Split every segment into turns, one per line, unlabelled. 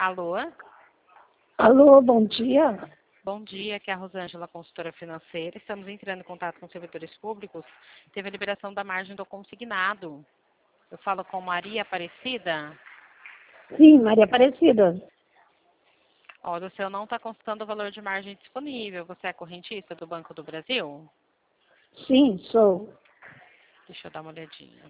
Alô?
Alô, bom dia.
Bom dia, aqui é a Rosângela, consultora financeira. Estamos entrando em contato com servidores públicos. Teve a liberação da margem do consignado. Eu falo com Maria Aparecida.
Sim, Maria Aparecida.
Olha, o seu não está constando o valor de margem disponível. Você é correntista do Banco do Brasil?
Sim, sou.
Deixa eu dar uma olhadinha.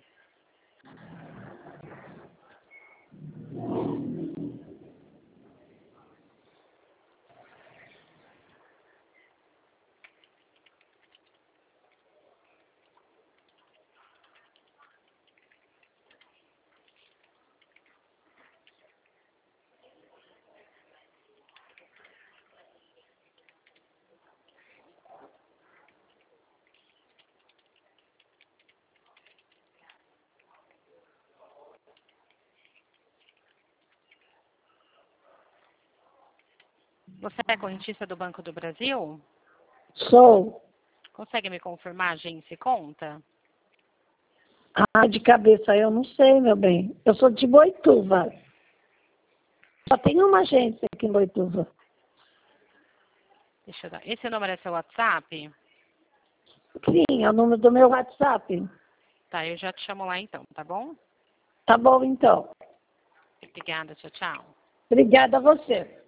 Você é correntista do Banco do Brasil?
Sou.
Consegue me confirmar agência e conta?
Ah, de cabeça eu não sei, meu bem. Eu sou de Boituva. Só tem uma agência aqui em Boituva.
Deixa eu dar. Esse número é seu WhatsApp?
Sim, é o número do meu WhatsApp.
Tá, eu já te chamo lá então, tá bom?
Tá bom, então.
Obrigada, tchau, tchau.
Obrigada a você.